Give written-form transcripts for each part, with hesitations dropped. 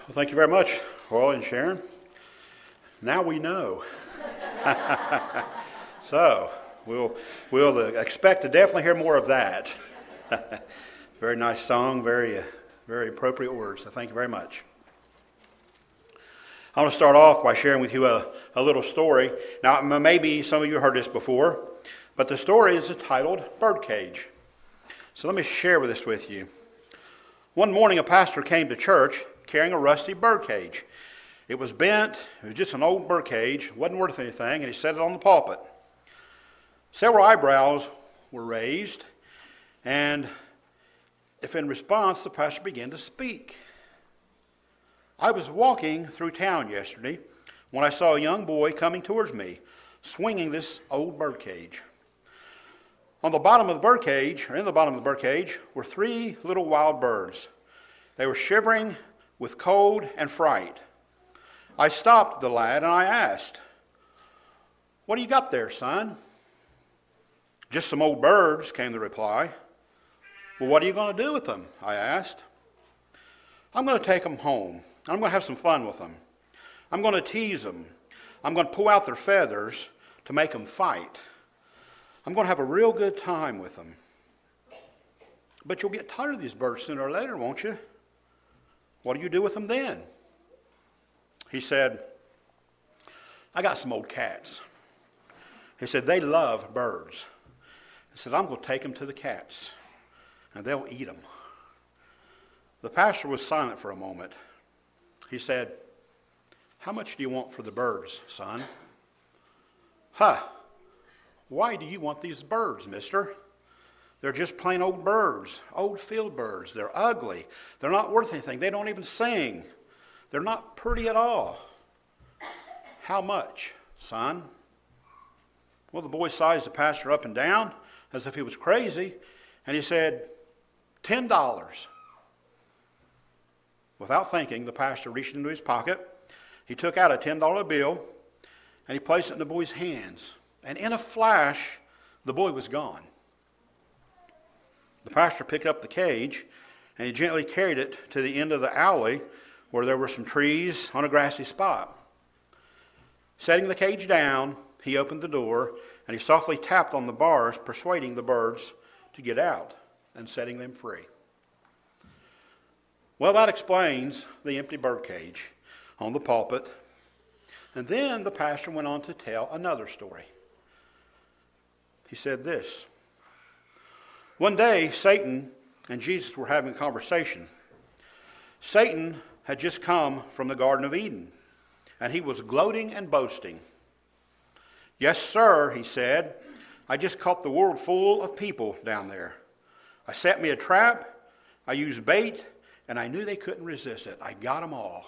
Well, thank you very much, Roy and Sharon. Now we know. So we'll expect to definitely hear more of that. Very nice song, very appropriate words. So thank you very much. I want to start off by sharing with you a little story. Now, maybe some of you heard this before, but the story is titled Birdcage. So let me share this with you. One morning, a pastor came to church carrying a rusty birdcage. It was bent. It was just an old birdcage. Wasn't worth anything, and he set it on the pulpit. Several eyebrows were raised, and if in response, the pastor began to speak. I was walking through town yesterday when I saw a young boy coming towards me, swinging this old birdcage. In the bottom of the birdcage, were three little wild birds. They were shivering with cold and fright. I stopped the lad and I asked, "What do you got there, son?" "Just some old birds," came the reply. "Well, what are you going to do with them?" I asked. "I'm going to take them home. I'm going to have some fun with them. I'm going to tease them. I'm going to pull out their feathers to make them fight. I'm going to have a real good time with them." "But you'll get tired of these birds sooner or later, won't you?" "What do you do with them then?" He said, "I got some old cats." He said, "They love birds." He said, "I'm going to take them to the cats, and they'll eat them." The pastor was silent for a moment. He said, "How much do you want for the birds, son?" "Huh, why do you want these birds, mister? They're just plain old birds, old field birds. They're ugly. They're not worth anything. They don't even sing. They're not pretty at all." "How much, son?" Well, the boy sized the pastor up and down as if he was crazy, and he said, $10. Without thinking, the pastor reached into his pocket. He took out a $10 bill, and he placed it in the boy's hands. And in a flash, the boy was gone. The pastor picked up the cage, and he gently carried it to the end of the alley where there were some trees on a grassy spot. Setting the cage down, he opened the door, and he softly tapped on the bars, persuading the birds to get out and setting them free. Well, that explains the empty birdcage on the pulpit. And then the pastor went on to tell another story. He said this: one day, Satan and Jesus were having a conversation. Satan had just come from the Garden of Eden, and he was gloating and boasting. "Yes, sir," he said, "I just caught the world full of people down there. I set me a trap, I used bait, and I knew they couldn't resist it. I got them all."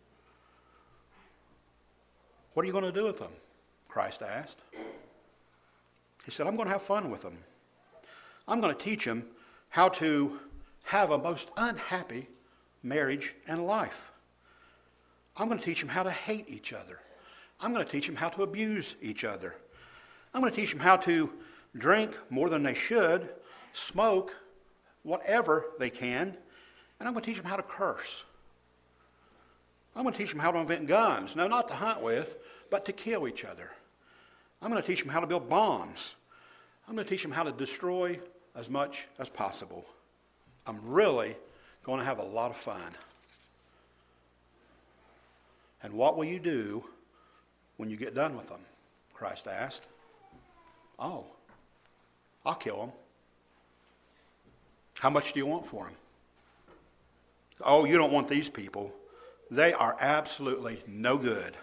"What are you going to do with them?" Christ asked. He said, "I'm going to have fun with them. I'm going to teach them how to have a most unhappy marriage and life. I'm going to teach them how to hate each other. I'm going to teach them how to abuse each other. I'm going to teach them how to drink more than they should, smoke whatever they can, and I'm going to teach them how to curse. I'm going to teach them how to invent guns. No, not to hunt with, but to kill each other. I'm going to teach them how to build bombs. I'm going to teach them how to destroy as much as possible. I'm really going to have a lot of fun." "And what will you do when you get done with them?" Christ asked. "Oh, I'll kill them." "How much do you want for them?" "Oh, you don't want these people. They are absolutely no good."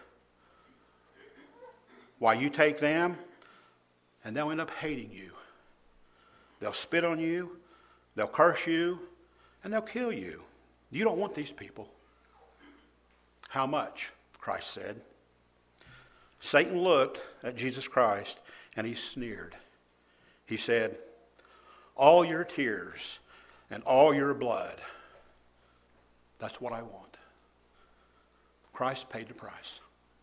"Why, you take them, and they'll end up hating you. They'll spit on you, they'll curse you, and they'll kill you. You don't want these people." "How much?" Christ said. Satan looked at Jesus Christ, and he sneered. He said, "All your tears and all your blood, that's what I want." Christ paid the price.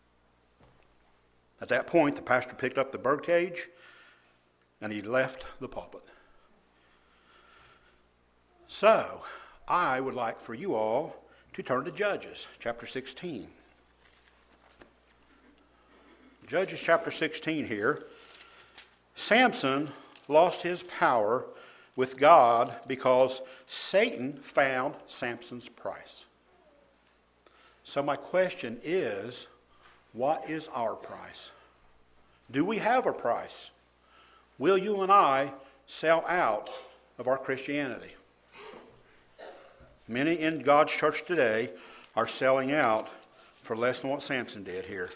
At that point, the pastor picked up the birdcage, and he left the pulpit. So, I would like for you all to turn to Judges chapter 16. Judges chapter 16 here. Samson lost his power with God because Satan found Samson's price. So my question is, what is our price? Do we have a price? Will you and I sell out of our Christianity? Many in God's church today are selling out for less than what Samson did here.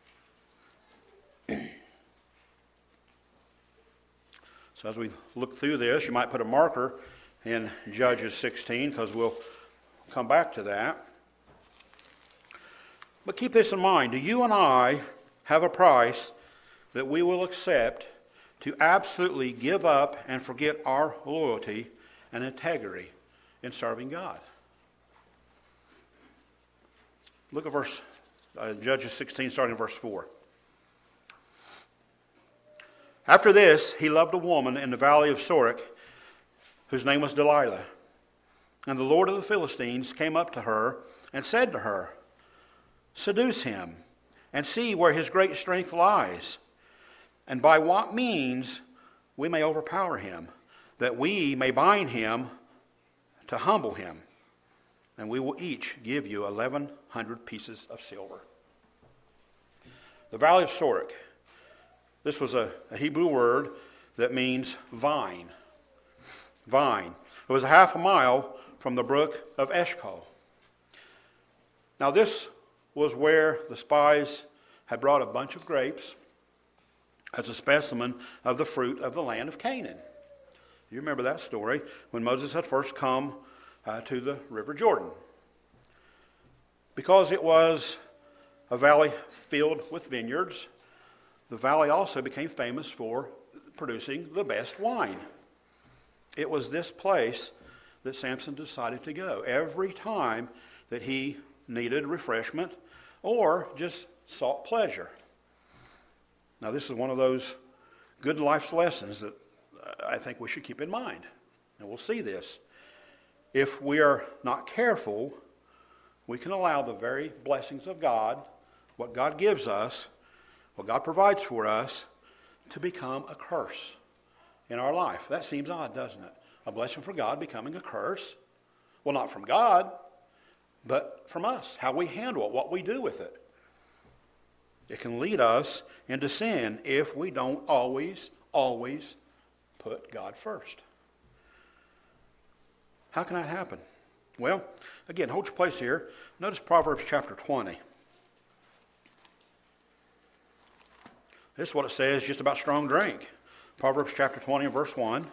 So as we look through this, you might put a marker in Judges 16 because we'll come back to that. But keep this in mind. Do you and I have a price that we will accept to absolutely give up and forget our loyalty and integrity in serving God? Look at Judges 16, starting in verse 4. After this, he loved a woman in the valley of Sorek, whose name was Delilah. And the Lord of the Philistines came up to her and said to her, "Seduce him, and see where his great strength lies, and by what means we may overpower him, that we may bind him to humble him. And we will each give you 1,100 pieces of silver." The valley of Sorek. This was a Hebrew word that means vine. Vine. It was a half a mile from the brook of Eshcol. Now this was where the spies had brought a bunch of grapes as a specimen of the fruit of the land of Canaan. You remember that story when Moses had first come to the River Jordan. Because it was a valley filled with vineyards, the valley also became famous for producing the best wine. It was this place that Samson decided to go every time that he needed refreshment or just sought pleasure. Now, this is one of those good life lessons that I think we should keep in mind. And we'll see this. If we are not careful, we can allow the very blessings of God, what God gives us, what God provides for us, to become a curse in our life. That seems odd, doesn't it? A blessing from God becoming a curse. Well, not from God, but from us, how we handle it, what we do with it. It can lead us into sin if we don't always put God first. How can that happen? Well, again, hold your place here. Notice Proverbs chapter 20. This is what it says just about strong drink. Proverbs chapter 20 and verse 1.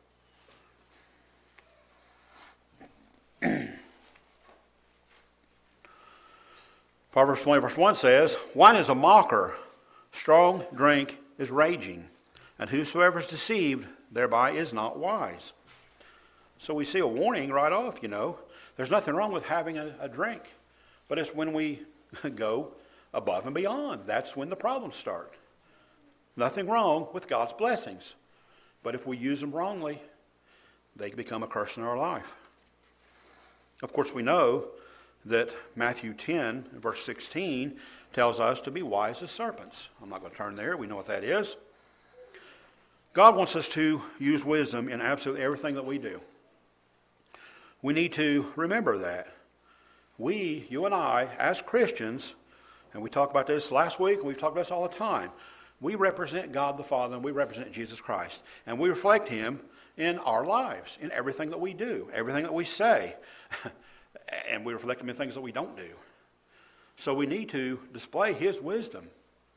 Proverbs 20 verse 1 says, "Wine is a mocker, strong drink is raging, and whosoever is deceived thereby is not wise." So we see a warning right off, There's nothing wrong with having a drink, but it's when we go above and beyond. That's when the problems start. Nothing wrong with God's blessings, but if we use them wrongly, they become a curse in our life. Of course, we know that Matthew 10, verse 16, tells us to be wise as serpents. I'm not going to turn there. We know what that is. God wants us to use wisdom in absolutely everything that we do. We need to remember that. You and I, as Christians, and we talked about this last week, and we've talked about this all the time, we represent God the Father, and we represent Jesus Christ. And we reflect Him in our lives, in everything that we do, everything that we say. And we reflect Him in things that we don't do. So we need to display His wisdom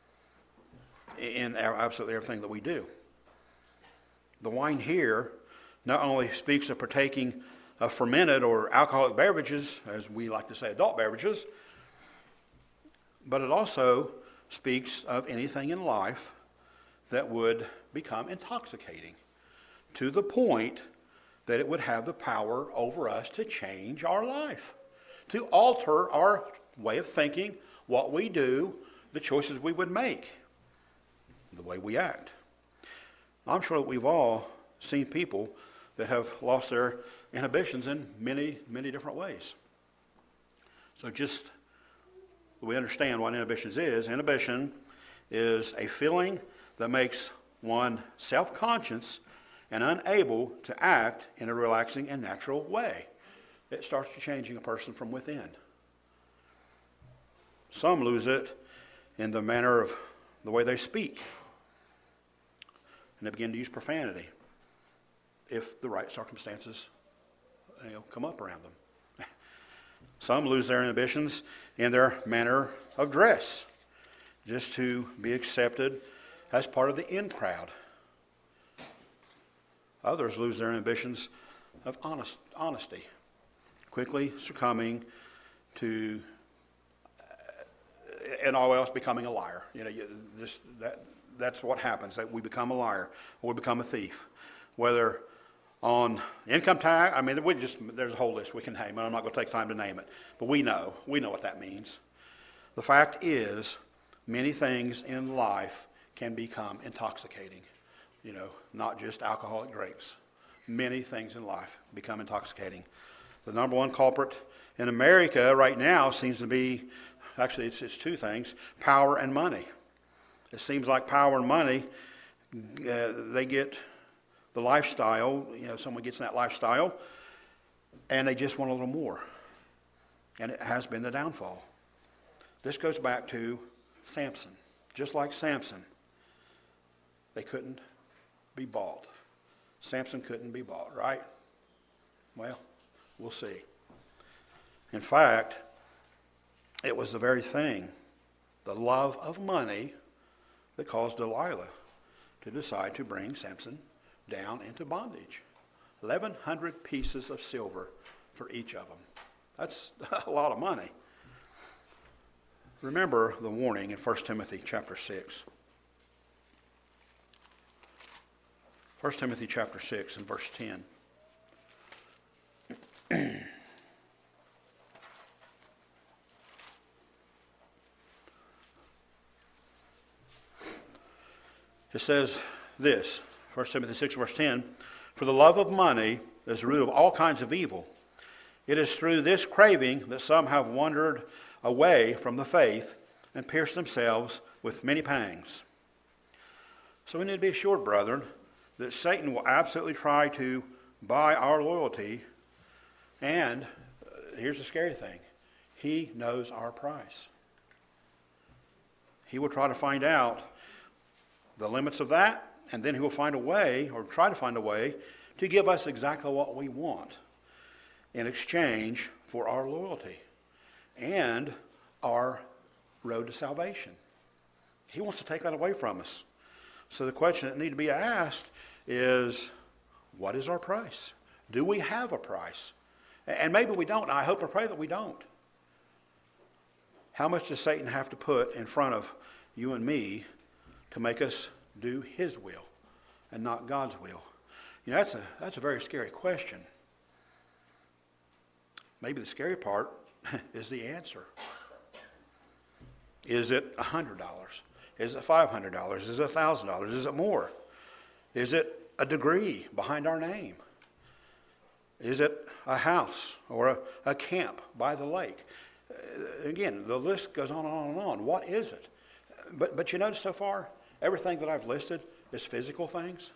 in absolutely everything that we do. The wine here not only speaks of partaking of fermented or alcoholic beverages, as we like to say adult beverages, but it also speaks of anything in life that would become intoxicating to the point that it would have the power over us to change our life, to alter our way of thinking, what we do, the choices we would make, the way we act. I'm sure that we've all seen people that have lost their inhibitions in many, many different ways. So just we understand what inhibition is. Inhibition is a feeling that makes one self-conscious and unable to act in a relaxing and natural way. It starts changing a person from within. Some lose it in the manner of the way they speak. And they begin to use profanity if the right circumstances come up around them. Some lose their inhibitions in their manner of dress, just to be accepted as part of the in crowd. Others lose their inhibitions of honesty, quickly succumbing to, and all else, becoming a liar. That's what happens, that we become a liar or we become a thief. Whether on income tax, there's a whole list we can name, and I'm not going to take time to name it. But we know what that means. The fact is, many things in life can become intoxicating. Not just alcoholic drinks. Many things in life become intoxicating. The number one culprit in America right now seems to be, actually it's two things, power and money. It seems like power and money, they get the lifestyle, someone gets in that lifestyle, and they just want a little more. And it has been the downfall. This goes back to Samson. Just like Samson, they couldn't be bought. Samson couldn't be bought, right? Well, we'll see. In fact, it was the very thing, the love of money, that caused Delilah to decide to bring Samson down into bondage. 1,100 pieces of silver for each of them. That's a lot of money. Remember the warning in 1 Timothy chapter 6. 1 Timothy chapter 6 and verse 10. It says this, 1 Timothy 6 verse 10, "For the love of money is the root of all kinds of evil. It is through this craving that some have wandered away from the faith and pierced themselves with many pangs." So we need to be assured, brethren, that Satan will absolutely try to buy our loyalty. And here's the scary thing. He knows our price. He will try to find out the limits of that, and then he will find a way, or try to find a way, to give us exactly what we want in exchange for our loyalty and our road to salvation. He wants to take that away from us. So the question that needs to be asked is, what is our price? Do we have a price? And maybe we don't. I hope and pray that we don't. How much does Satan have to put in front of you and me to make us do his will and not God's will? That's a very scary question. Maybe the scary part is the answer. Is it $100? Is it $500? Is it $1,000? Is it more? Is it a degree behind our name? Is it a house or a camp by the lake? Again, the list goes on and on and on. What is it? But you notice so far, everything that I've listed is physical things.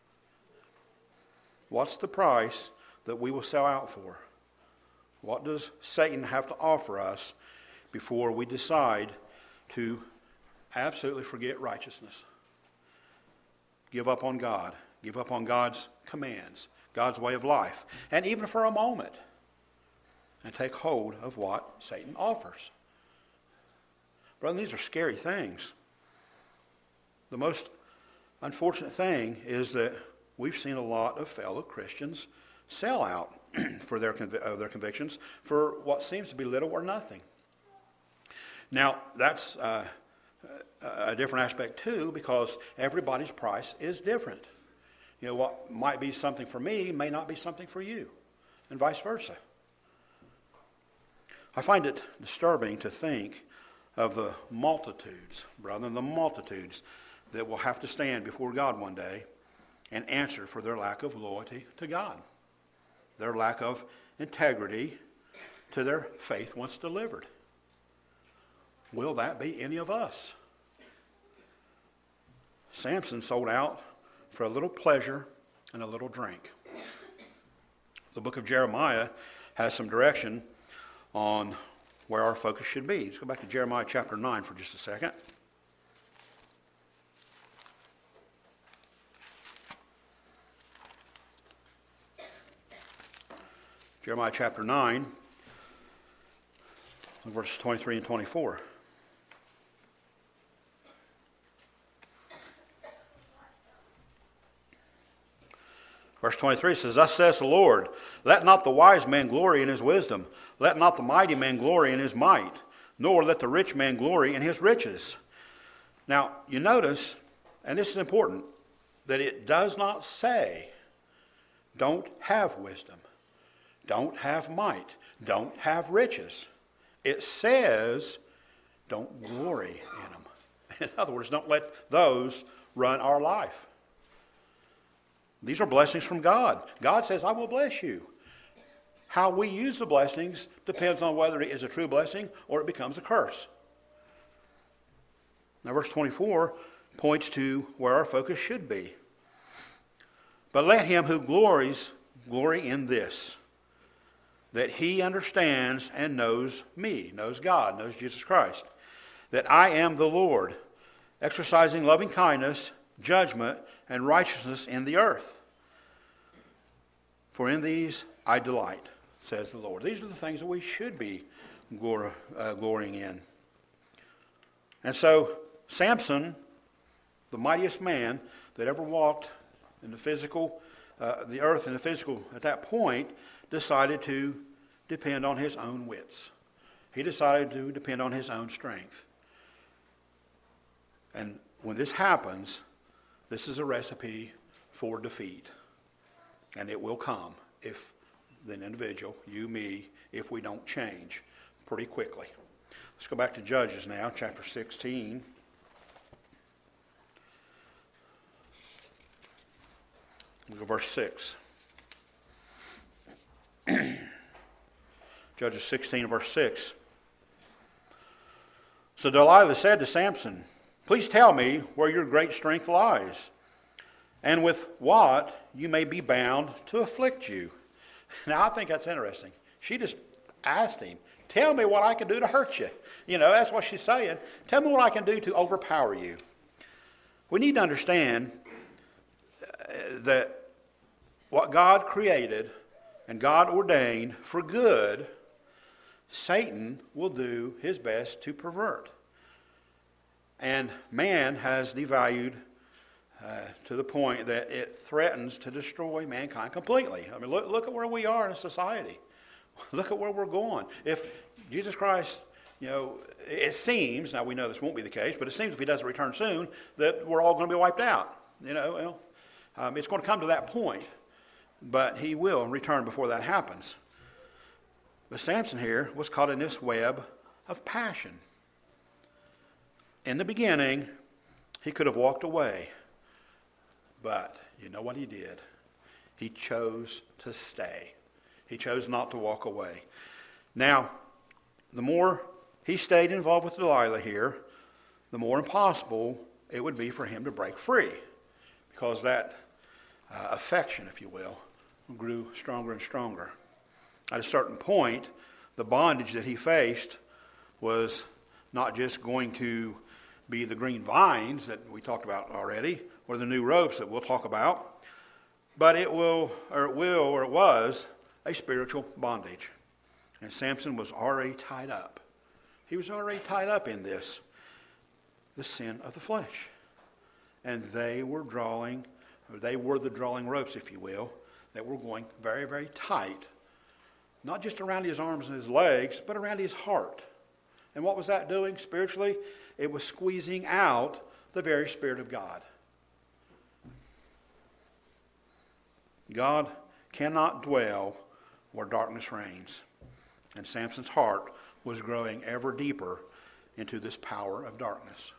What's the price that we will sell out for? What does Satan have to offer us before we decide to absolutely forget righteousness? Give up on God. Give up on God's commands, God's way of life, and even for a moment, and take hold of what Satan offers. Brother, these are scary things. The most unfortunate thing is that we've seen a lot of fellow Christians sell out for their convictions for what seems to be little or nothing. Now, that's a different aspect too, because everybody's price is different. What might be something for me may not be something for you, and vice versa. I find it disturbing to think of the multitudes, brother, the multitudes that will have to stand before God one day and answer for their lack of loyalty to God, their lack of integrity to their faith once delivered. Will that be any of us? Samson sold out for a little pleasure and a little drink. The book of Jeremiah has some direction on where our focus should be. Let's go back to Jeremiah chapter 9 for just a second. Jeremiah chapter 9, verses 23 and 24. Verse 23 says, Thus says the Lord, let not the wise man glory in his wisdom, let not the mighty man glory in his might, nor let the rich man glory in his riches. Now, you notice, and this is important, that it does not say, don't have wisdom, don't have might, don't have riches. It says, don't glory in them. In other words, don't let those run our life. These are blessings from God. God says, I will bless you. How we use the blessings depends on whether it is a true blessing or it becomes a curse. Now, verse 24 points to where our focus should be. But let him who glories glory in this, that he understands and knows me, knows God, knows Jesus Christ, that I am the Lord, exercising loving kindness, judgment, and righteousness in the earth. For in these I delight, says the Lord. These are the things that we should be glorying in. And so Samson, the mightiest man that ever walked in the physical, the earth in the physical at that point, decided to depend on his own wits. He decided to depend on his own strength. And when this happens, this is a recipe for defeat. And it will come if the individual, you, me, if we don't change pretty quickly. Let's go back to Judges now, chapter 16. Look at verse 6. Judges 16, verse 6. So Delilah said to Samson, Please tell me where your great strength lies, and with what you may be bound to afflict you. Now, I think that's interesting. She just asked him, tell me what I can do to hurt you. You know, that's what she's saying. Tell me what I can do to overpower you. We need to understand that what God created and God ordained for good, Satan will do his best to pervert. And man has devalued to the point that it threatens to destroy mankind completely. I mean, look at where we are in society. Look at where we're going. If Jesus Christ, you know, it seems, now we know this won't be the case, but it seems if he doesn't return soon, that we're all going to be wiped out. You know, well, it's going to come to that point, but he will return before that happens. But Samson here was caught in this web of passion. In the beginning, he could have walked away. But you know what he did? He chose to stay. He chose not to walk away. Now, the more he stayed involved with Delilah here, the more impossible it would be for him to break free. Because that affection, if you will, grew stronger and stronger. At a certain point, the bondage that he faced was not just going to be the green vines that we talked about already, or the new ropes that we'll talk about, but it was a spiritual bondage. And Samson was already tied up. He was already tied up in this, the sin of the flesh. And they were the drawing ropes, if you will, that were going very, very tight, not just around his arms and his legs, but around his heart. And what was that doing spiritually? It was squeezing out the very Spirit of God. God cannot dwell where darkness reigns. And Samson's heart was growing ever deeper into this power of darkness.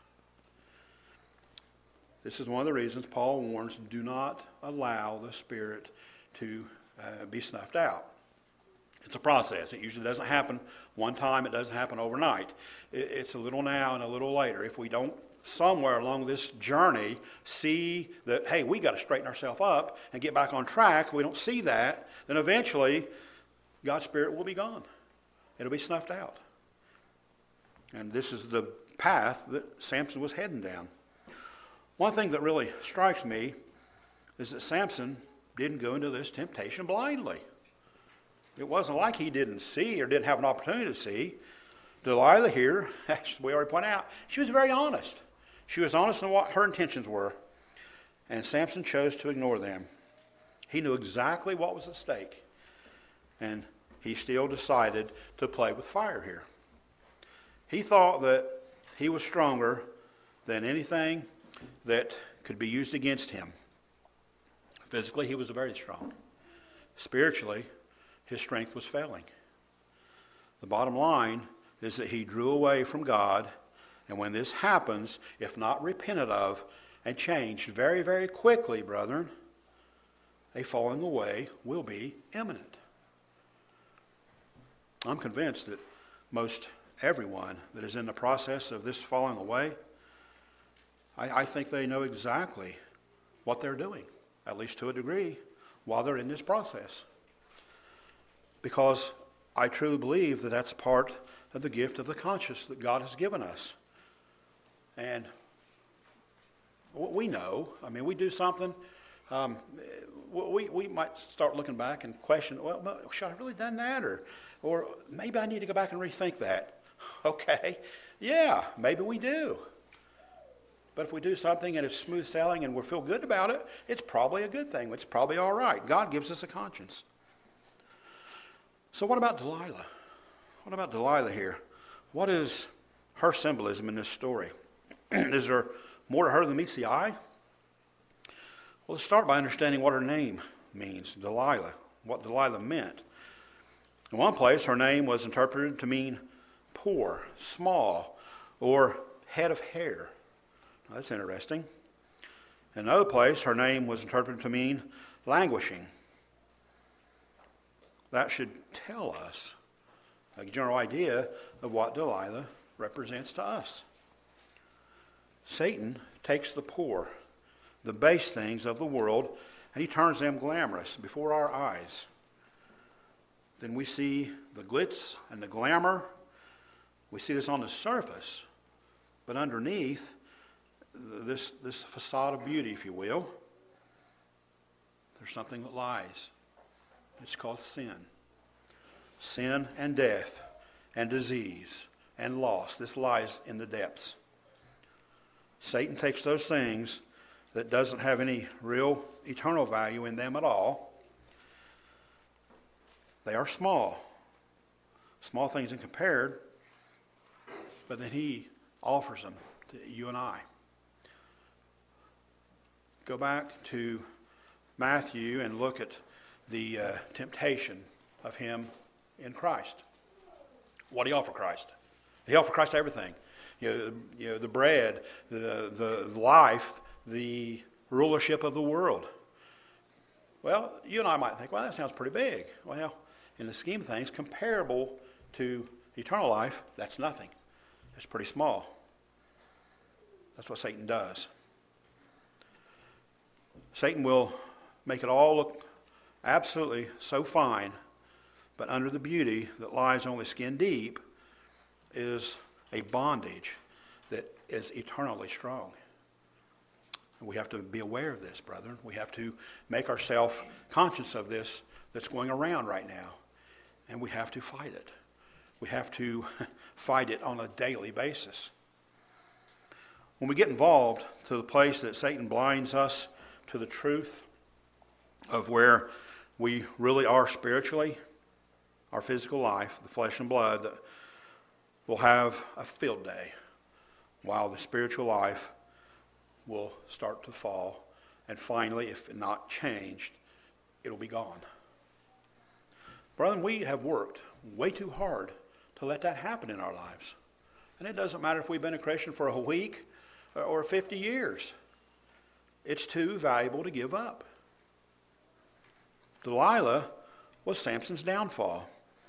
This is one of the reasons Paul warns, do not allow the Spirit to be snuffed out. It's a process. It usually doesn't happen one time. It doesn't happen overnight. It's a little now and a little later. If we don't somewhere along this journey see that, hey, we got to straighten ourselves up and get back on track, if we don't see that, then eventually God's Spirit will be gone. It'll be snuffed out. And this is the path that Samson was heading down. One thing that really strikes me is that Samson didn't go into this temptation blindly. It wasn't like he didn't see or didn't have an opportunity to see. Delilah here, as we already pointed out, she was very honest. She was honest in what her intentions were. And Samson chose to ignore them. He knew exactly what was at stake. And he still decided to play with fire here. He thought that he was stronger than anything that could be used against him. Physically, he was very strong. Spiritually, his strength was failing. The bottom line is that he drew away from God, and when this happens, if not repented of and changed very, very quickly, brethren, a falling away will be imminent. I'm convinced that most everyone that is in the process of this falling away, I think they know exactly what they're doing, at least to a degree, while they're in this process. Because I truly believe that that's part of the gift of the conscience that God has given us. And we know, we do something, we might start looking back and question, well, should I have really done that? Or maybe I need to go back and rethink that. Okay, yeah, maybe we do. But if we do something and it's smooth sailing and we feel good about it, it's probably a good thing. It's probably all right. God gives us a conscience. So what about Delilah? What about Delilah here? What is her symbolism in this story? Is there more to her than meets the eye? Well, let's start by understanding what her name means, Delilah, what Delilah meant. In one place, her name was interpreted to mean poor, small, or head of hair. Now, that's interesting. In another place, her name was interpreted to mean languishing. That should tell us a general idea of what Delilah represents to us. Satan takes the poor, the base things of the world, and he turns them glamorous before our eyes. Then we see the glitz and the glamour. We see this on the surface, but underneath this facade of beauty, if you will, there's something that lies. It's called sin. Sin and death and disease and loss. This lies in the depths. Satan takes those things that doesn't have any real eternal value in them at all. They are small things in compared, but then he offers them to you and I. Go back to Matthew and look at the temptation of him in Christ. What did he offer Christ? He offered Christ everything. You know, the bread, the life, the rulership of the world. Well, you and I might think, well, that sounds pretty big. Well, in the scheme of things, comparable to eternal life, that's nothing. It's pretty small. That's what Satan does. Satan will make it all look absolutely so fine, but under the beauty that lies only skin deep is a bondage that is eternally strong. And we have to be aware of this, brethren. We have to make ourselves conscious of this that's going around right now. And we have to fight it. We have to fight it on a daily basis. When we get involved to the place that Satan blinds us to the truth of where we really are spiritually, our physical life, the flesh and blood, will have a field day, while the spiritual life will start to fall. And finally, if not changed, it'll be gone. Brethren, we have worked way too hard to let that happen in our lives. And it doesn't matter if we've been a Christian for a week or 50 years. It's too valuable to give up. Delilah was Samson's downfall.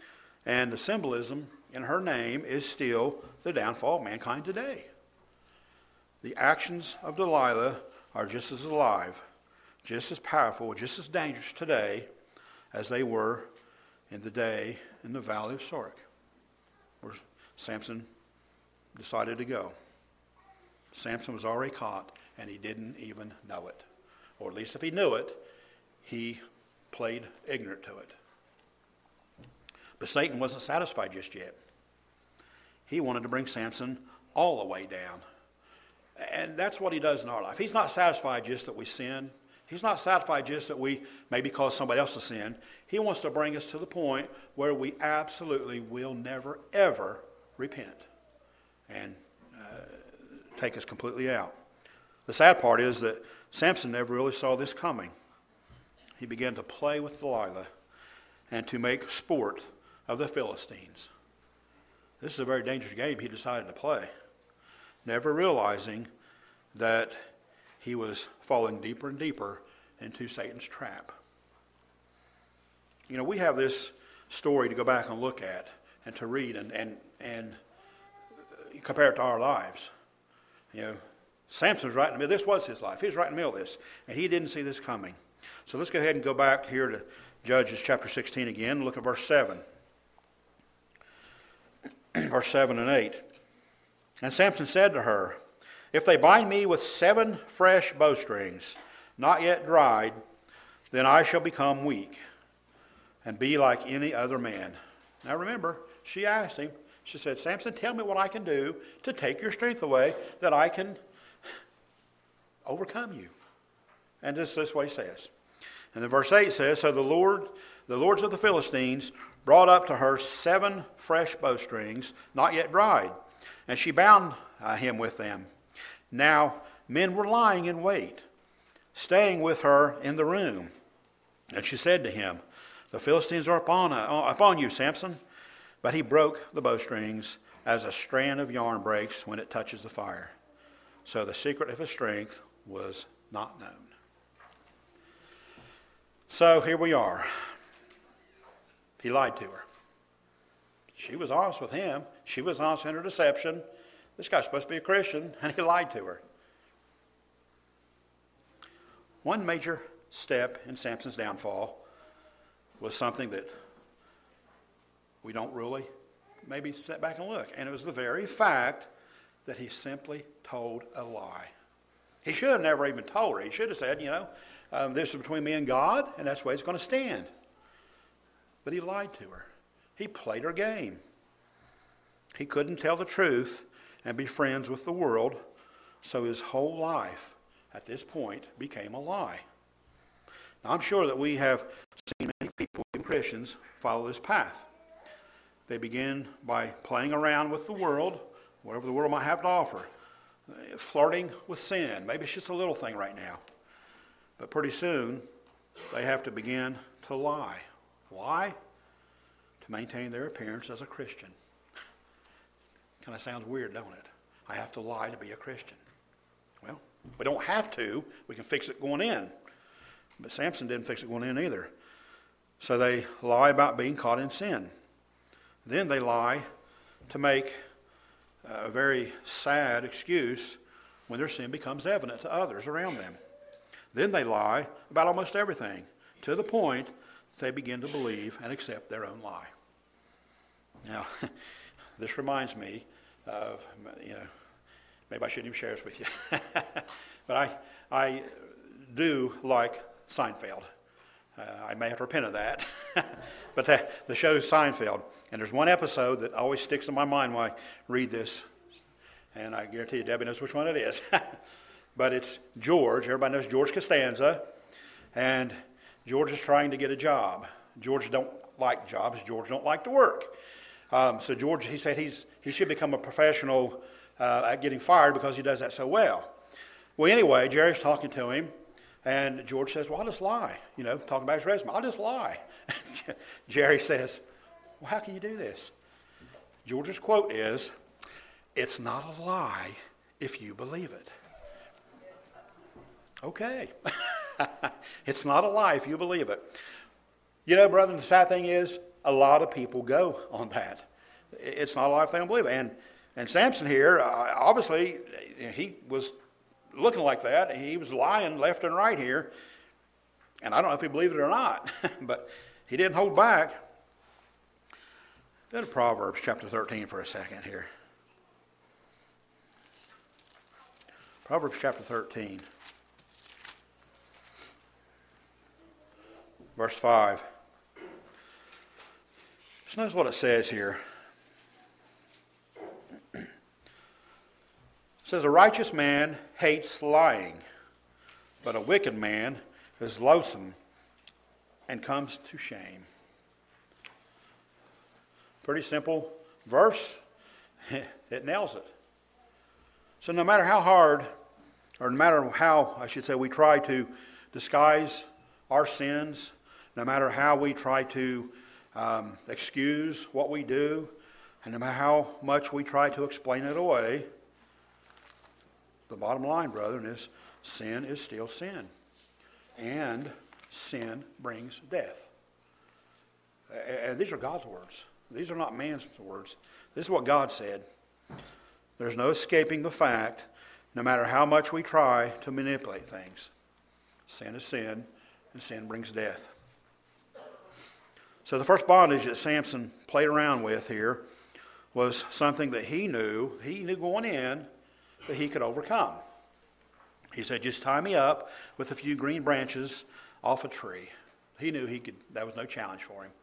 And the symbolism in her name is still the downfall of mankind today. The actions of Delilah are just as alive, just as powerful, just as dangerous today as they were in the day in the valley of Sorek, where Samson decided to go. Samson was already caught, and he didn't even know it. Or at least if he knew it, he played ignorant to it. But Satan wasn't satisfied just yet. He wanted to bring Samson all the way down. And that's what he does in our life. He's not satisfied just that we sin. He's not satisfied just that we maybe cause somebody else to sin. He wants to bring us to the point where we absolutely will never, ever repent and take us completely out. The sad part is that Samson never really saw this coming. He began to play with Delilah and to make sport of the Philistines. This is a very dangerous game he decided to play, never realizing that he was falling deeper and deeper into Satan's trap. You know, we have this story to go back and look at and to read and compare it to our lives. You know, Samson's right in the middle. This was his life. He was right in the middle of this, and he didn't see this coming. So let's go ahead and go back here to Judges chapter 16 again. Look at verse 7. Verse 7 and 8. And Samson said to her, if they bind me with 7 fresh bowstrings, not yet dried, then I shall become weak and be like any other man. Now remember, she asked him, she said, Samson, tell me what I can do to take your strength away, that I can overcome you. And this is what he says. And then verse 8 says, so the lords of the Philistines brought up to her 7 fresh bowstrings, not yet dried, and she bound him with them. Now men were lying in wait, staying with her in the room. And she said to him, the Philistines are upon you, Samson. But he broke the bowstrings as a strand of yarn breaks when it touches the fire. So the secret of his strength was not known. So here we are. He lied to her. She was honest with him. She was honest in her deception. This guy's supposed to be a Christian, and he lied to her. One major step in Samson's downfall was something that we don't really maybe sit back and look. And it was the very fact that he simply told a lie. He should have never even told her. He should have said, this is between me and God, and that's the way it's going to stand. But he lied to her. He played her game. He couldn't tell the truth and be friends with the world, so his whole life at this point became a lie. Now, I'm sure that we have seen many people, even Christians, follow this path. They begin by playing around with the world, whatever the world might have to offer, flirting with sin. Maybe it's just a little thing right now. But pretty soon, they have to begin to lie. Why? To maintain their appearance as a Christian. Kind of sounds weird, don't it? I have to lie to be a Christian. Well, we don't have to. We can fix it going in. But Samson didn't fix it going in either. So they lie about being caught in sin. Then they lie to make a very sad excuse when their sin becomes evident to others around them. Then they lie about almost everything, to the point that they begin to believe and accept their own lie. Now, this reminds me of, maybe I shouldn't even share this with you. But I do like Seinfeld. I may have to repent of that. But the show is Seinfeld. And there's one episode that always sticks in my mind when I read this. And I guarantee you Debbie knows which one it is. But it's George. Everybody knows George Costanza. And George is trying to get a job. George don't like jobs. George don't like to work. So George, he said he should become a professional at getting fired because he does that so well. Well, anyway, Jerry's talking to him. And George says, well, I'll just lie. Talking about his resume. I'll just lie. Jerry says, well, how can you do this? George's quote is, it's not a lie if you believe it. Okay. It's not a lie if you believe it. Brother, the sad thing is, a lot of people go on that. It's not a life they don't believe. And Samson here, obviously, he was looking like that. He was lying left and right here. And I don't know if he believed it or not, but he didn't hold back. Go to Proverbs chapter 13 for a second here. Proverbs chapter 13, verse 5. Just notice what it says here. It says, a righteous man hates lying, but a wicked man is loathsome and comes to shame. Pretty simple verse. It nails it. So no matter how hard, or no matter how, I should say, we try to disguise our sins, no matter how we try to excuse what we do, and no matter how much we try to explain it away, the bottom line, brethren, is sin is still sin. And sin brings death. And these are God's words. These are not man's words. This is what God said. There's no escaping the fact, no matter how much we try to manipulate things. Sin is sin, and sin brings death. So the first bondage that Samson played around with here was something that he knew going in that he could overcome. He said, just tie me up with a few green branches off a tree. He knew that was no challenge for him.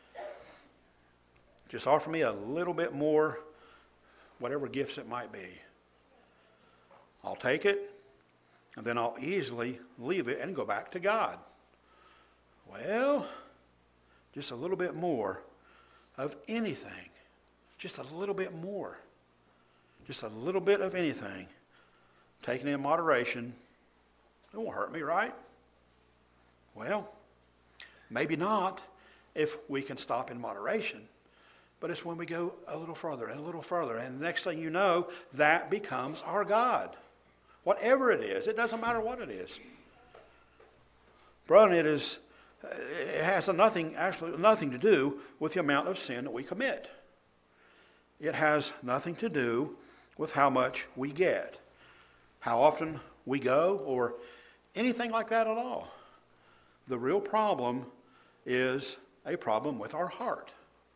Just offer me a little bit more, whatever gifts it might be. I'll take it, and then I'll easily leave it and go back to God. Well, just a little bit more of anything. Just a little bit more. Just a little bit of anything. Taken in moderation. It won't hurt me, right? Well, maybe not if we can stop in moderation. But it's when we go a little further and a little further. And the next thing you know, that becomes our God. Whatever it is. It doesn't matter what it is. Brother, it has absolutely nothing to do with the amount of sin that we commit. It has nothing to do with how much we get, how often we go, or anything like that at all. The real problem is a problem with our heart.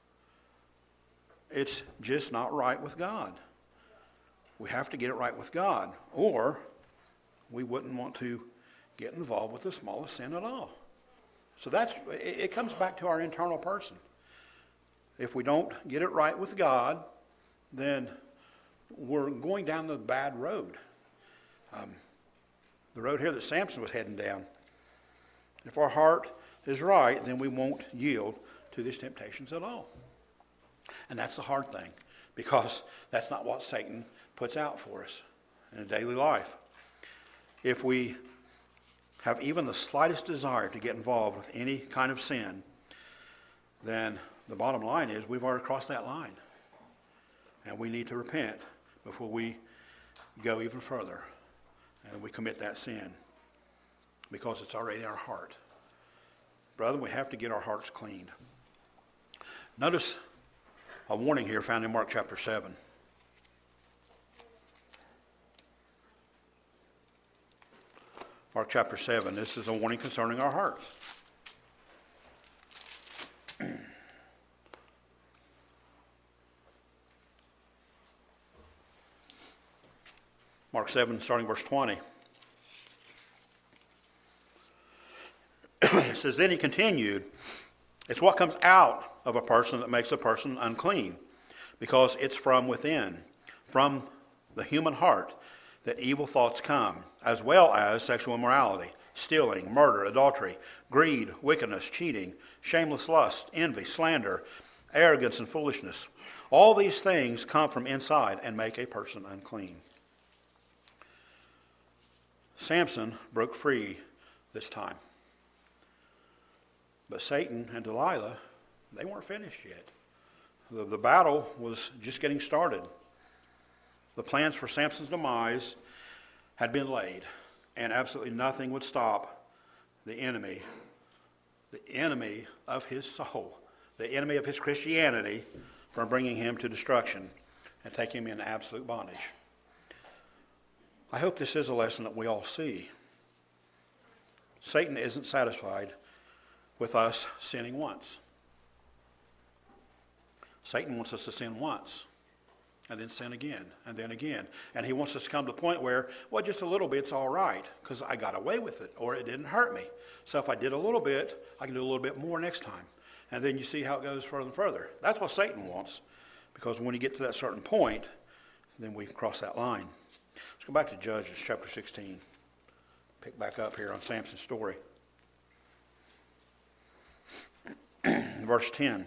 It's just not right with God. We have to get it right with God, or we wouldn't want to get involved with the smallest sin at all. So it comes back to our internal person. If we don't get it right with God, then we're going down the bad road. The road here that Samson was heading down. If our heart is right, then we won't yield to these temptations at all. And that's the hard thing, because that's not what Satan puts out for us in a daily life. If we have even the slightest desire to get involved with any kind of sin, then the bottom line is we've already crossed that line. And we need to repent before we go even further and we commit that sin, because it's already in our heart. Brother, we have to get our hearts cleaned. Notice a warning here found in Mark chapter 7. Mark chapter 7, this is a warning concerning our hearts. Mark 7, starting verse 20. It says, then he continued, it's what comes out of a person that makes a person unclean, because it's from within, from the human heart, that evil thoughts come, as well as sexual immorality, stealing, murder, adultery, greed, wickedness, cheating, shameless lust, envy, slander, arrogance, and foolishness. All these things come from inside and make a person unclean. Samson broke free this time. But Satan and Delilah, they weren't finished yet. The battle was just getting started. The plans for Samson's demise had been laid, and absolutely nothing would stop the enemy of his soul, the enemy of his Christianity, from bringing him to destruction and taking him in absolute bondage. I hope this is a lesson that we all see. Satan isn't satisfied with us sinning once. Satan wants us to sin once, and then sin again, and then again. And he wants us to come to the point where, well, just a little bit's all right, because I got away with it, or it didn't hurt me. So if I did a little bit, I can do a little bit more next time. And then you see how it goes further and further. That's what Satan wants, because when you get to that certain point, then we cross that line. Let's go back to Judges chapter 16. Pick back up here on Samson's story. Verse 10.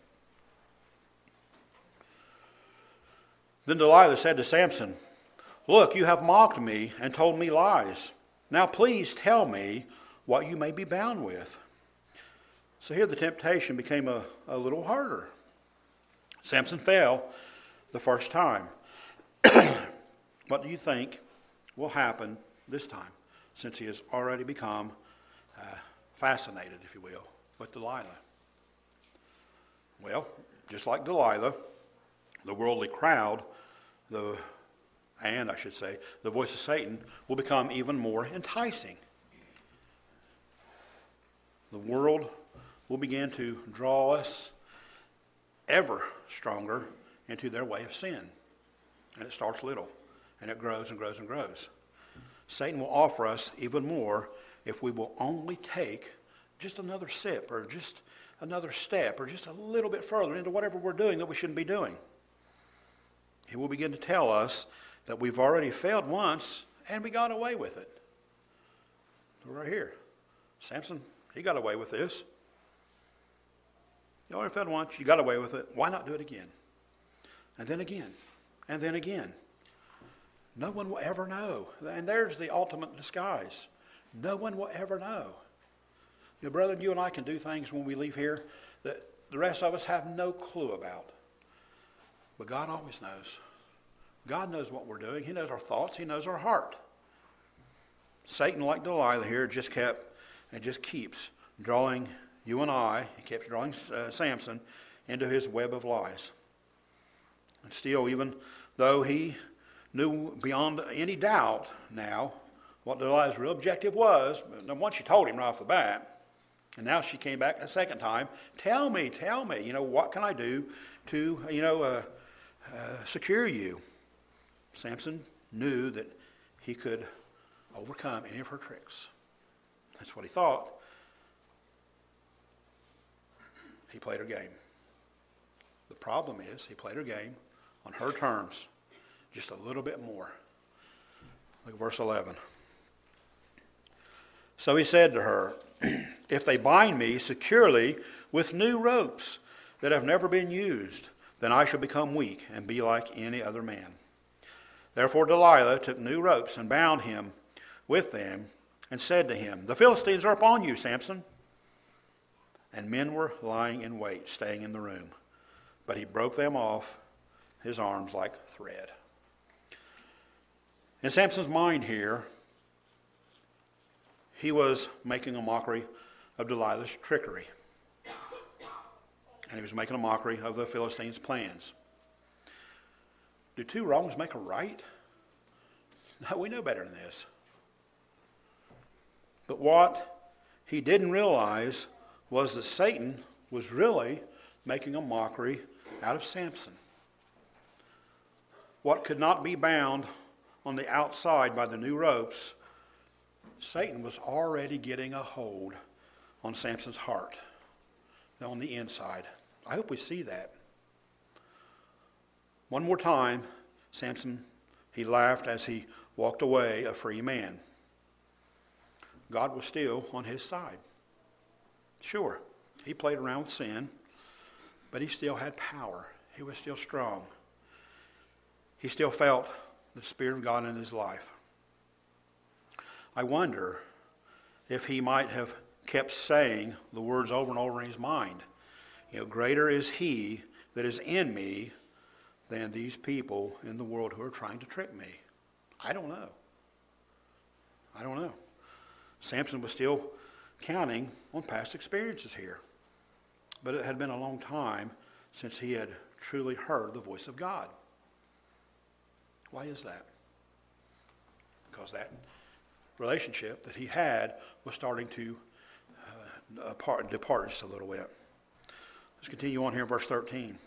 Then Delilah said to Samson, "Look, you have mocked me and told me lies. Now please tell me what you may be bound with." So here the temptation became a little harder. Samson fell the first time. What do you think will happen this time, since he has already become fascinated, if you will, with Delilah? Well, just like Delilah, the worldly crowd, the voice of Satan will become even more enticing. The world will begin to draw us ever stronger into their way of sin. And it starts little, and it grows and grows and grows. Satan will offer us even more if we will only take just another sip, or just another step, or just a little bit further into whatever we're doing that we shouldn't be doing. He will begin to tell us that we've already failed once, and we got away with it. Right here. Samson, he got away with this. You already failed once, you got away with it. Why not do it again? And then again, and then again. No one will ever know. And there's the ultimate disguise. No one will ever know. Your brother, you and I can do things when we leave here that the rest of us have no clue about. But God always knows. God knows what we're doing. He knows our thoughts. He knows our heart. Satan, like Delilah here, just keeps drawing you and I, he keeps drawing Samson into his web of lies. And still, even though he knew beyond any doubt now what Delilah's real objective was, but once she told him right off the bat, and now she came back a second time, tell me, what can I do to, secure you? Samson knew that he could overcome any of her tricks. That's what he thought. He played her game. The problem is he played her game on her terms, just a little bit more. Look at verse 11. So he said to her, "If they bind me securely with new ropes that have never been used, then I shall become weak and be like any other man." Therefore Delilah took new ropes and bound him with them and said to him, "The Philistines are upon you, Samson." And men were lying in wait, staying in the room. But he broke them off his arms like thread. In Samson's mind here, he was making a mockery of Delilah's trickery. And he was making a mockery of the Philistines' plans. Do two wrongs make a right? No, we know better than this. But what he didn't realize was that Satan was really making a mockery out of Samson. What could not be bound on the outside by the new ropes, Satan was already getting a hold on Samson's heart, on the inside. I hope we see that. One more time, Samson, he laughed as he walked away a free man. God was still on his side. Sure, he played around with sin, but he still had power. He was still strong. He still felt the Spirit of God in his life. I wonder if he might have kept saying the words over and over in his mind. Greater is he that is in me than these people in the world who are trying to trick me. I don't know. Samson was still counting on past experiences here. but it had been a long time since he had truly heard the voice of God. Why is that? Because that relationship that he had was starting to depart just a little bit. Let's continue on here in verse 13.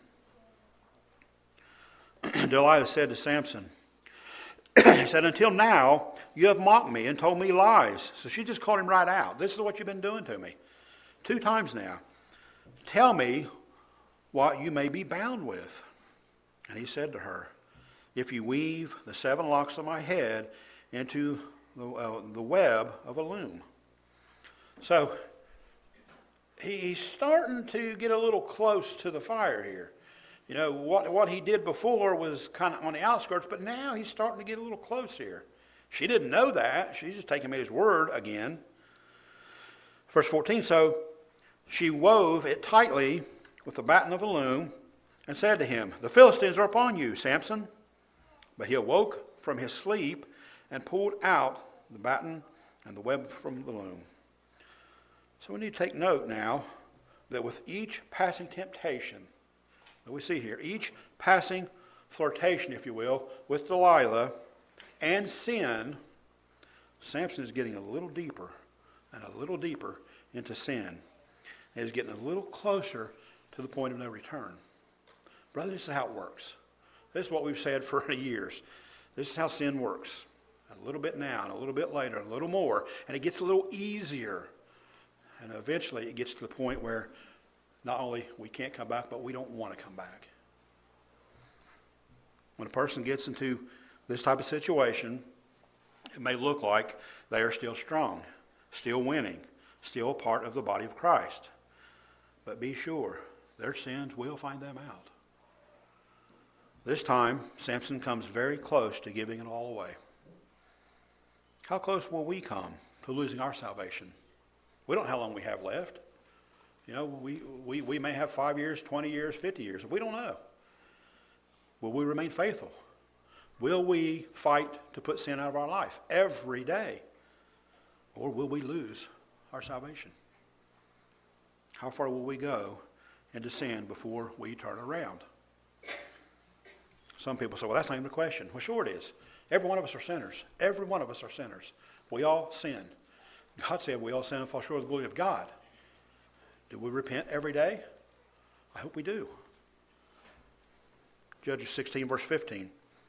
Delilah said to Samson, he said, until now you have mocked me and told me lies. So she just called him right out. This is what you've been doing to me 2 times now. Tell me what you may be bound with. And he said to her, if you weave the 7 locks of my head into the web of a loom. So he's starting to get a little close to the fire here. You know, what he did before was kind of on the outskirts, but now he's starting to get a little close here. She didn't know that. She's just taking him at his word again. Verse 14, so she wove it tightly with the batten of a loom and said to him, the Philistines are upon you, Samson. But he awoke from his sleep and pulled out the batten and the web from the loom. So we need to take note now that with each passing temptation that we see here, each passing flirtation, if you will, with Delilah and sin, Samson is getting a little deeper and a little deeper into sin. And he's getting a little closer to the point of no return. Brother, this is how it works. This is what we've said for years. This is how sin works. A little bit now, and a little bit later, a little more, and it gets a little easier. And eventually it gets to the point where not only we can't come back, but we don't want to come back. When a person gets into this type of situation, it may look like they are still strong, still winning, still a part of the body of Christ. But be sure, their sins will find them out. This time, Samson comes very close to giving it all away. How close will we come to losing our salvation? We don't know how long we have left. You know, we may have 5 years, 20 years, 50 years. We don't know. Will we remain faithful? Will we fight to put sin out of our life every day? Or will we lose our salvation? How far will we go into sin before we turn around? Some people say, well, that's not even a question. Well, sure it is. Every one of us are sinners. Every one of us are sinners. We all sin. God said we all sin and fall short of the glory of God. Do we repent every day? I hope we do. Judges 16, verse 15.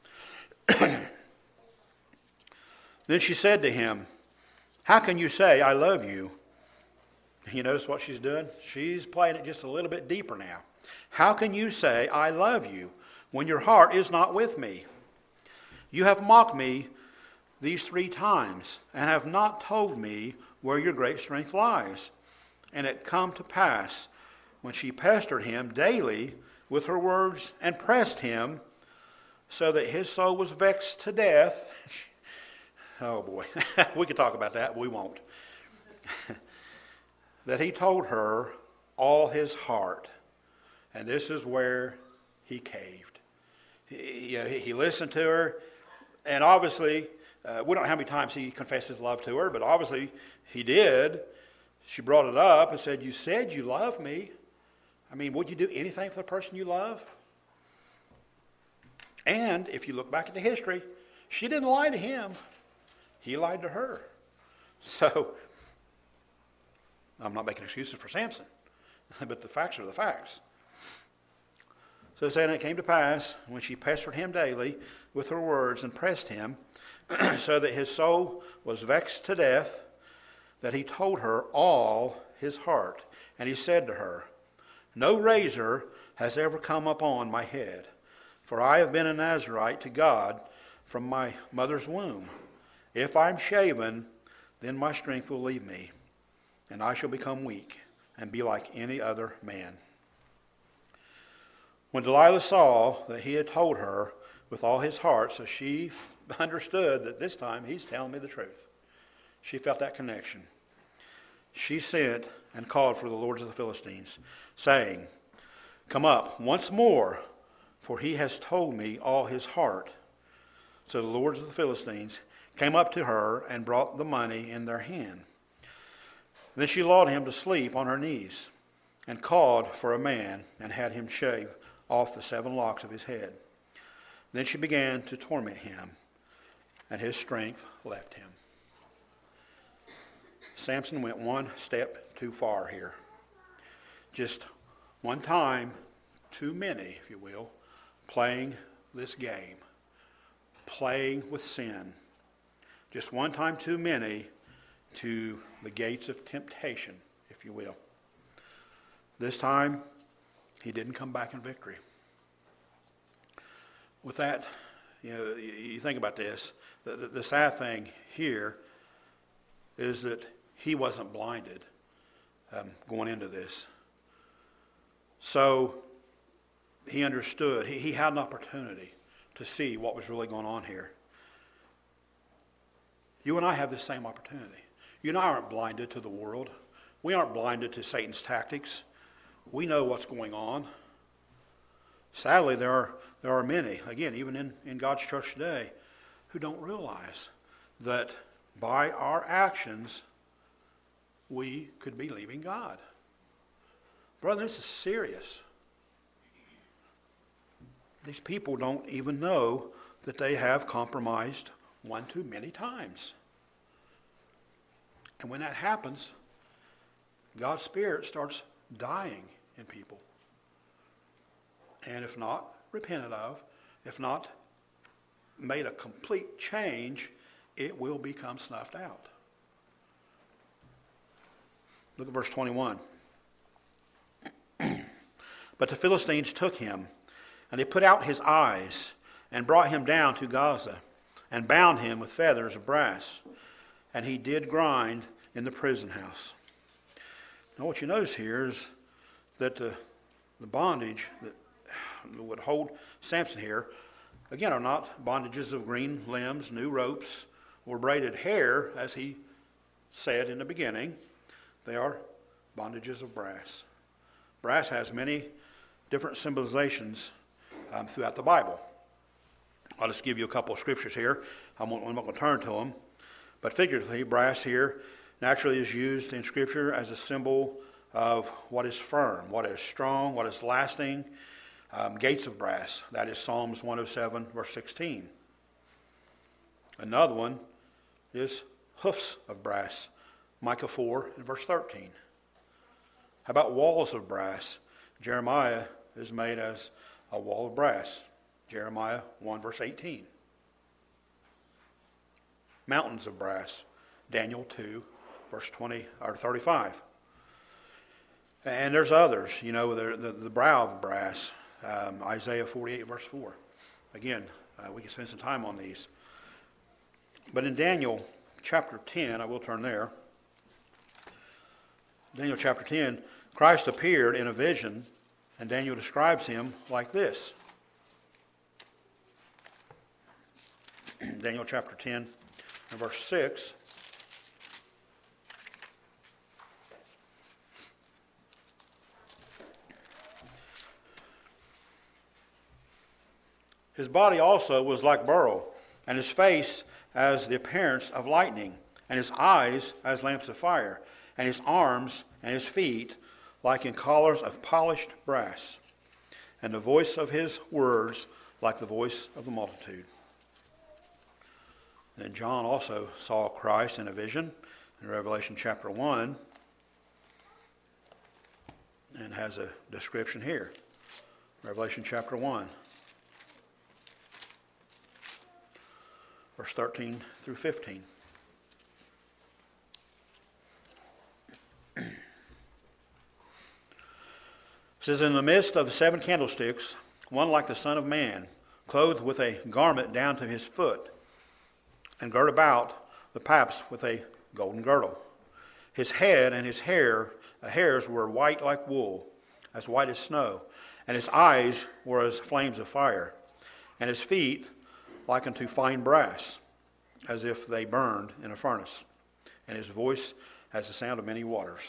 Then she said to him, how can you say, I love you? You notice what she's doing? She's playing it just a little bit deeper now. How can you say, I love you, when your heart is not with me? You have mocked me these 3 times, and have not told me where your great strength lies. And it come to pass, when she pestered him daily with her words, and pressed him, so that his soul was vexed to death. Oh boy, we could talk about that, but we won't. That he told her all his heart. And this is where he caved. He listened to her, and obviously, we don't know how many times he confessed his love to her, but obviously he did. She brought it up and said, you said you love me. I mean, would you do anything for the person you love? And if you look back at the history, she didn't lie to him. He lied to her. So, I'm not making excuses for Samson, but the facts are the facts. So saying it came to pass, when she pestered him daily with her words and pressed him, so that his soul was vexed to death, that he told her all his heart. And he said to her, no razor has ever come upon my head, for I have been a Nazarite to God from my mother's womb. If I am shaven, then my strength will leave me, and I shall become weak and be like any other man. When Delilah saw that he had told her with all his heart, so she understood that this time he's telling me the truth. She felt that connection. She sent and called for the lords of the Philistines, saying, come up once more, for he has told me all his heart. So the lords of the Philistines came up to her and brought the money in their hand. Then she lulled him to sleep on her knees. and called for a man and had him shave off the 7 locks of his head. Then she began to torment him, and his strength left him. Samson went one step too far here. Just one time too many, if you will, playing this game, playing with sin. Just one time too many to the gates of temptation, if you will. This time, he didn't come back in victory. With that, you think about this. The sad thing here is that he wasn't blinded going into this. So he understood. He had an opportunity to see what was really going on here. You and I have the same opportunity. You and I aren't blinded to the world. We aren't blinded to Satan's tactics. We know what's going on. Sadly, there are many, again, even in God's church today, who don't realize that by our actions, we could be leaving God. Brother, this is serious. These people don't even know that they have compromised one too many times. And when that happens, God's Spirit starts dying in people. And if not repented of, if not made a complete change, it will become snuffed out. Look at verse 21. But the Philistines took him, and they put out his eyes, and brought him down to Gaza, and bound him with feathers of brass, and he did grind in the prison house. Now what you notice here is that the bondage that would hold Samson here, again, are not bondages of green limbs, new ropes, or braided hair, as he said in the beginning. They are bondages of brass. Brass has many different symbolizations throughout the Bible. I'll just give you a couple of scriptures here. I'm not going to turn to them. But figuratively, brass here naturally is used in Scripture as a symbol of what is firm, what is strong, what is lasting. Gates of brass, that is Psalms 107, verse 16. Another one is hoofs of brass, Micah 4 and verse 13. How about walls of brass? Jeremiah is made as a wall of brass, Jeremiah 1 verse 18. Mountains of brass, Daniel 2 verse 20 or 35. And there's others, the brow of brass, Isaiah 48 verse 4. Again, we can spend some time on these. But in Daniel chapter 10, I will turn there. Daniel chapter 10, Christ appeared in a vision, and Daniel describes him like this. Daniel chapter 10 and verse 6. His body also was like beryl, and his face as the appearance of lightning, and his eyes as lamps of fire, and his arms and his feet like in collars of polished brass, and the voice of his words like the voice of the multitude. Then John also saw Christ in a vision in Revelation chapter 1, and has a description here. Revelation chapter 1. Verse 13 through 15. It says, in the midst of the 7 candlesticks, one like the Son of Man, clothed with a garment down to his foot, and girt about the paps with a golden girdle. His head and his hairs were white like wool, as white as snow, and his eyes were as flames of fire, and his feet like unto fine brass, as if they burned in a furnace, and his voice as the sound of many waters.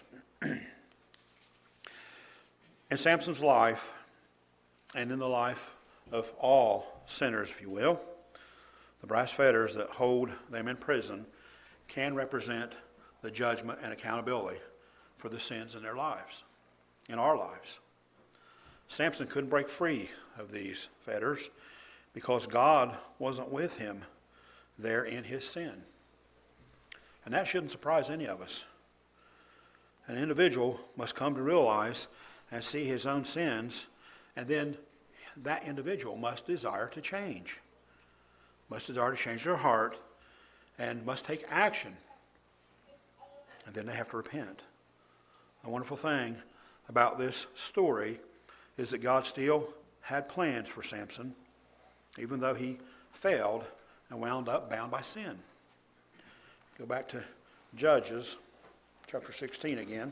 In Samson's life, and in the life of all sinners, if you will, the brass fetters that hold them in prison can represent the judgment and accountability for the sins in their lives. in our lives. Samson couldn't break free of these fetters because God wasn't with him there in his sin. And that shouldn't surprise any of us. An individual must come to realize and see his own sins, and then that individual must desire to change. Must desire to change their heart and must take action. And then they have to repent. The wonderful thing about this story is that God still had plans for Samson, even though he failed and wound up bound by sin. Go back to Judges chapter 16 again.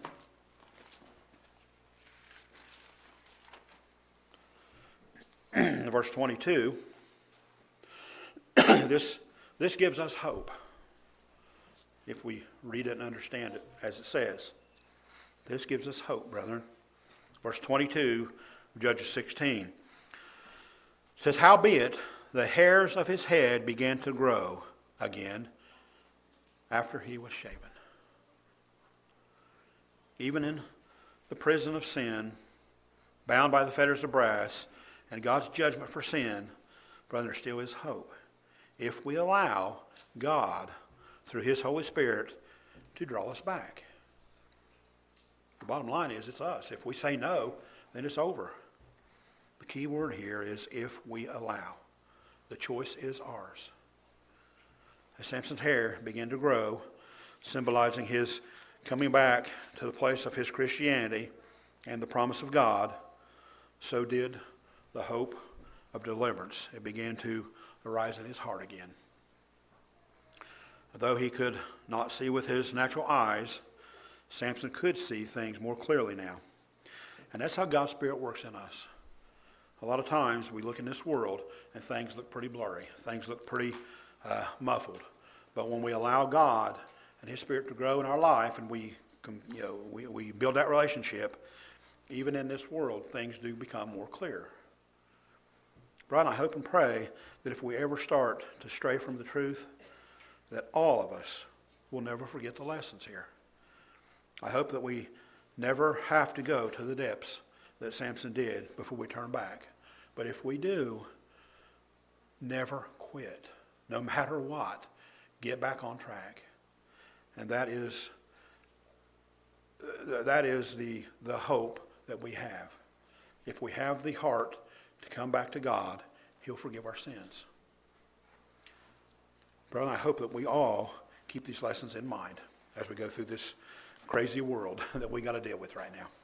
Verse 22. This gives us hope if we read it and understand it as it says. This gives us hope, brethren. Verse 22 of Judges 16 says, "Howbeit the hairs of his head began to grow again after he was shaven." Even in the prison of sin, bound by the fetters of brass, and God's judgment for sin, brethren, there still is hope if we allow God, through his Holy Spirit, to draw us back. The bottom line is it's us. If we say no, then it's over. The key word here is if we allow. The choice is ours. As Samson's hair began to grow, symbolizing his coming back to the place of his Christianity and the promise of God, so did the hope of deliverance. It began to arise in his heart again. Though he could not see with his natural eyes, Samson could see things more clearly now. And that's how God's Spirit works in us. A lot of times we look in this world and things look pretty blurry. Things look pretty muffled. But when we allow God and his Spirit to grow in our life and we build that relationship, even in this world, things do become more clear. Brian, I hope and pray that if we ever start to stray from the truth, that all of us will never forget the lessons here. I hope that we never have to go to the depths that Samson did before we turn back. But if we do, never quit. No matter what, get back on track. And that is the hope that we have. If we have the heart to come back to God, he'll forgive our sins. Brother, I hope that we all keep these lessons in mind as we go through this crazy world that we got to deal with right now.